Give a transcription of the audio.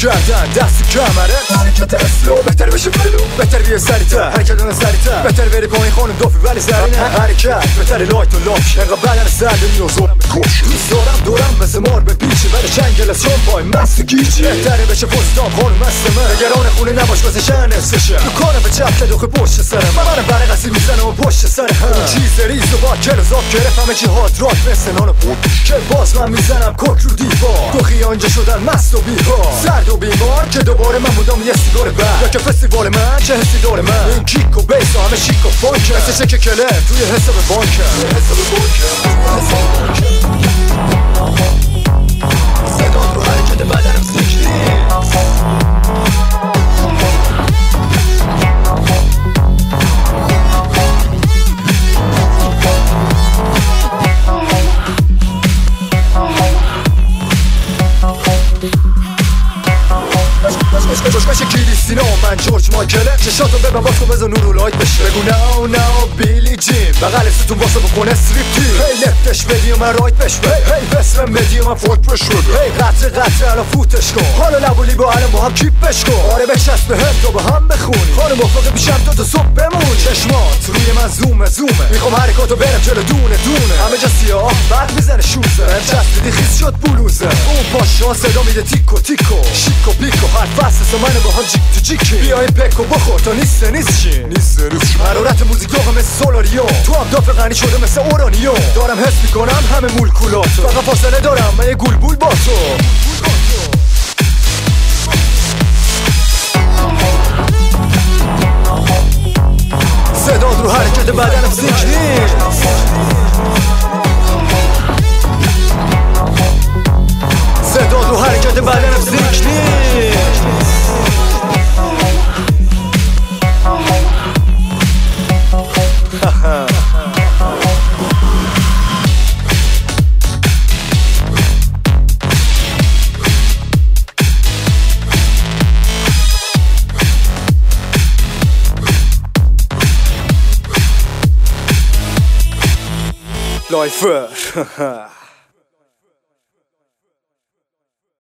گردن دست کمرت حرکت اسلو بهتر بشه فلو بهتر بیه سریع‌تر حرکت اون سریع‌تر بهتر بری پایین خانم دافی ولی زرینه حرکت بهتر لایت و لاش انقدر بدن سرد نیازارم بکش دوست دارم دورم مثل مار به پیچه ولی چنگل چون پای مست گیچی بهتره بشه پستان خانم مست من نگران خونه نباش واسه شن نصفشه دکانم به چپ که دوخه پشت سرم من برق قصی میزنه و پشت سر هم چیز ریز و با کل زاب گرفت همه چی هات رات مثل نان و بود که باز من میزنم کوک رو دیوار تو خیانجا شدن مست و بیها سرد و بیمار که دوباره من بودم یه سیگار بعد یا که فستیوال من چه حسی داره من این کیک و بیس و همه شیک و فانکه مثل چک کله توی حساب بانکه صدا رو حرکت بدنم سکری بشه کریستینا من جورج مایکله چشاتو ببن باز کن بزن نور و لایت بشه بگو ناو ناو بیلی جیم بغل ستون واسه بکنه سریپ تیم هی لفتش بدی و من رایت بش بده هی بسرم بدی و من فوت بش بده هی قطره الان فوتش کن حالا لبولی با الان با هم کیپش کن آره بچسب به هم تا با هم بخونی خانم موافقه بیشم تا صبح بمون چشمات روی من زومه میخوام حرکاتو برم جلو دونه همه جا سیاه بعد میزنه شوزه چسبیدی خیس شد بلوزه اون پاشا صدا میده تیکو شیکو پیکو هر فصل منو با هم جیک تو جیکی بیا این پکو بخور تا نیست چین حرارت موزیک دوغه مثل سولاریو تو هم دافع غنی شده مثل اورانیو دارم حس میکنم همه مولکولاتو فقط فاصله دارم من یه گولبول با تو صدا رو حرکت بدنم سیک نیست صدا رو حرکت بدنم سیک نیست Lifer